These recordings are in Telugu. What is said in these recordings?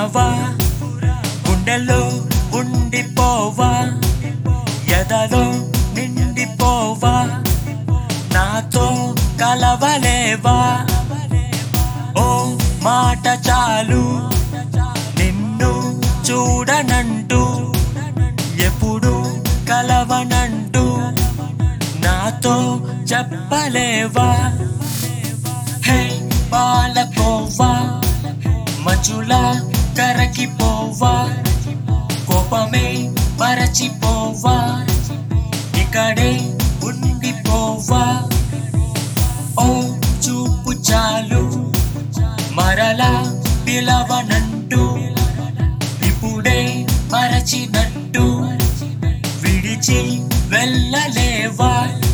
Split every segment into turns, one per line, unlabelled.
నువ్వురావా గుండెల్లో ఉండిపోవా ఎదలో నిండిపోవా నాతో కలవలేవా ఓ మాట చాలు నిన్ను చూడనంటూ ఎప్పుడు కలవనంటూ నాతో చెప్పలేవా హే పాలకోవా మచులా కరగిపోవా కోపమే మరచిపోవా ఇక్కడే ఉండిపోవా ఓ చూపు చాలు మరలా పిలవనంటూ ఇప్పుడే మరచినట్టు విడిచి వెళ్ళలేవా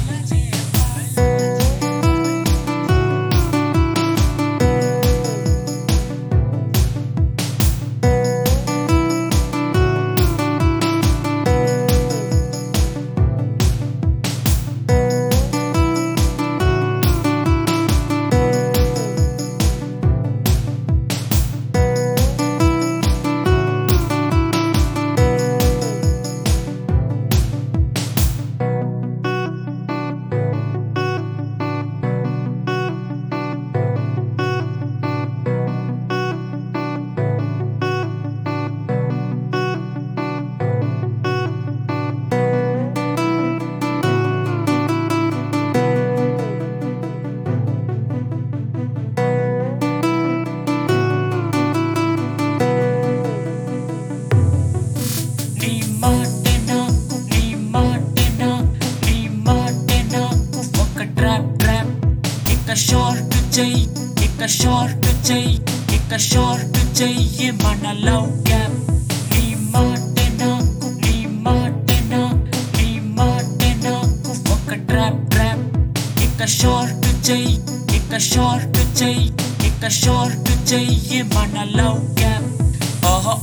ఇక షార్ట్ చెయ్యి మన లవ్ గ్యాప్ నీ మాటే నాకు ఒక ట్రాప్ ఇక షార్ట్ చెయ్యి మన లవ్ గ్యాప్ ఓహో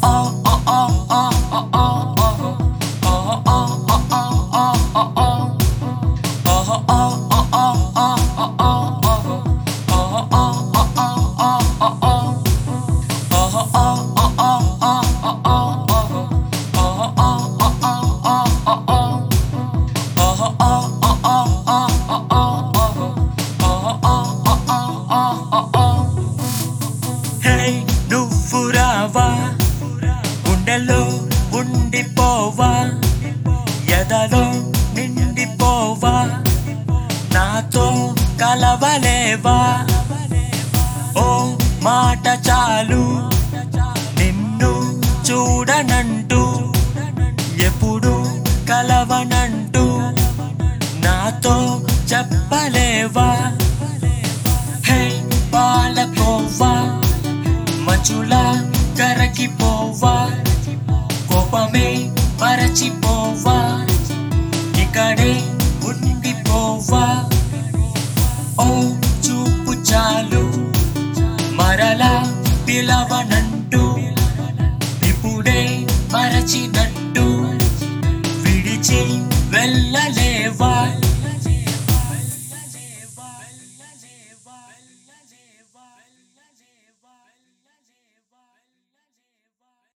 నువ్వురావా గుండెలో ఉండిపోవా ఎదలో నిండిపోవా నాతో కలవలేవా ఓ మాట చాలు నిన్ను చూడనంటూ ఎప్పుడు కలవనంటూ నాతో చెప్పలేవా హే పాలకోవా మచులా కరగిపోవా కోపమే మరచిపోవా ఇక్కడే ఉండిపోవా ఓ చూపు చాలు మరలా పిలవనంటూ